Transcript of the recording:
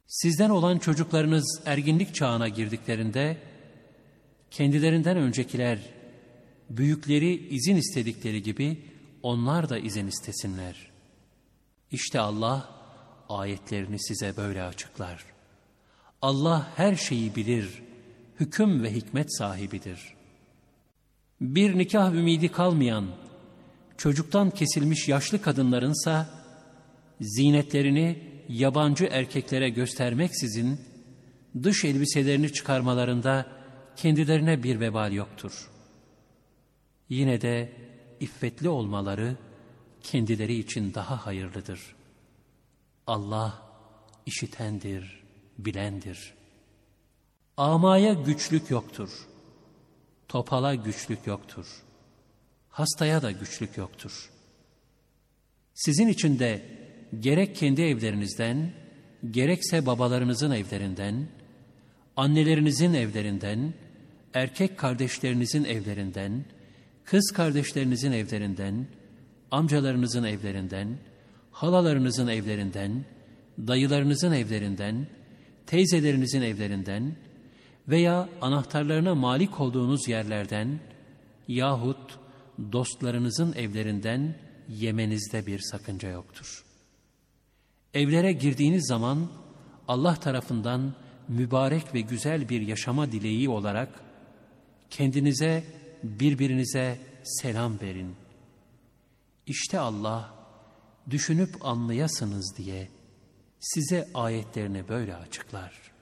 Sizden olan çocuklarınız erginlik çağına girdiklerinde, kendilerinden öncekiler, büyükleri izin istedikleri gibi onlar da izin istesinler. İşte Allah ayetlerini size böyle açıklar. Allah her şeyi bilir, hüküm ve hikmet sahibidir. Bir nikah ümidi kalmayan, çocuktan kesilmiş yaşlı kadınlarınsa, zinetlerini yabancı erkeklere göstermeksizin, dış elbiselerini çıkarmalarında kendilerine bir vebal yoktur. Yine de iffetli olmaları kendileri için daha hayırlıdır. Allah işitendir, bilendir. Amaya güçlük yoktur. Topala güçlük yoktur. Hastaya da güçlük yoktur. Sizin için de gerek kendi evlerinizden, gerekse babalarınızın evlerinden, annelerinizin evlerinden, erkek kardeşlerinizin evlerinden, kız kardeşlerinizin evlerinden, amcalarınızın evlerinden, halalarınızın evlerinden, dayılarınızın evlerinden, teyzelerinizin evlerinden veya anahtarlarına malik olduğunuz yerlerden yahut dostlarınızın evlerinden yemenizde bir sakınca yoktur. Evlere girdiğiniz zaman Allah tarafından mübarek ve güzel bir yaşama dileği olarak kendinize, birbirinize selam verin. İşte Allah düşünüp anlayasınız diye size ayetlerini böyle açıklar.